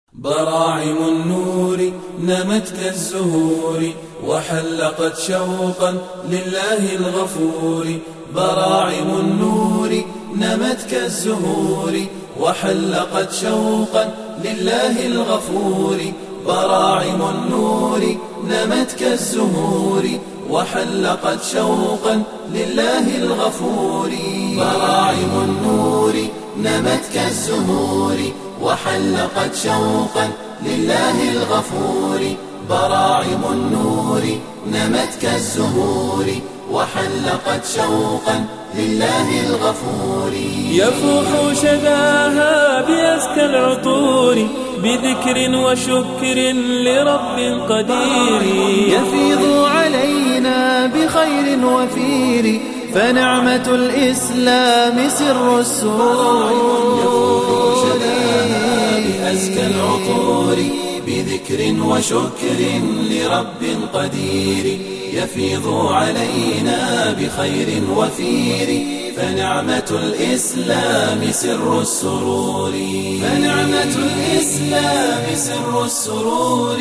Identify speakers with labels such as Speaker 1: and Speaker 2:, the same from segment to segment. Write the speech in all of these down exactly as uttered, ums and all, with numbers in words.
Speaker 1: براعم النور نمت كالزهور وحلقت شوقا لله الغفور. براعم النور نمت كالزهور وحلقت شوقا لله الغفور. براعم النور نمت كالزهور وحلقت شوقا لله الغفور. براعم النور نمت كالزهور وحلقت شوقا لله الغفور. براعم النور نمت كالزهور وحلقت شوقا لله الغفور.
Speaker 2: يفوح شذاها بأزكى العطور بذكر وشكر لرب قدير.
Speaker 3: يفيض علينا بخير وفير فنعمة الإسلام سر السرور.
Speaker 1: يفوح شذاها بأزكى العطور بذكر وشكر لرب قدير. يفيض علينا بخير وفير فنعمة الإسلام سر السرور. فنعمة الإسلام سر السرور.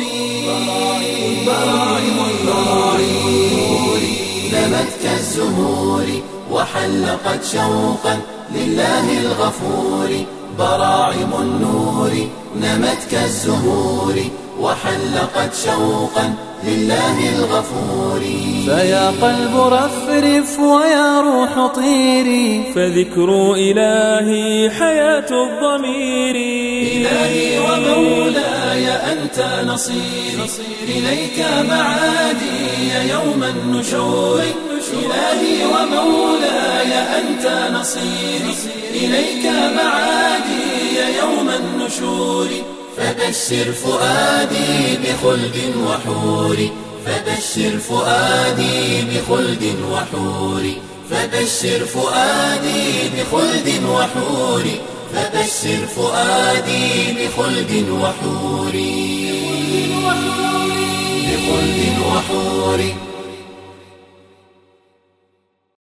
Speaker 1: براعم النور نمت كالزهور وحلقت شوقا لله الغفور. براعم النور نمت كالزهور وحلقت شوقا لله الغفور.
Speaker 3: فيا قلب رفرف ويا روح طيري
Speaker 2: فذكر إلهي حياة الضمير.
Speaker 1: إلهي ومولاي أنت نصيري إليك معادي يوم النشور. إلهي ومولاي أنت نصيري إليك معادي يوم النشور. فبشر فؤادي بخلد وحور. فبشر فؤادي بخلد وحور. فبشر فؤادي بخلد وحور. فبشر فؤادي بخلد وحور. بخلد وحور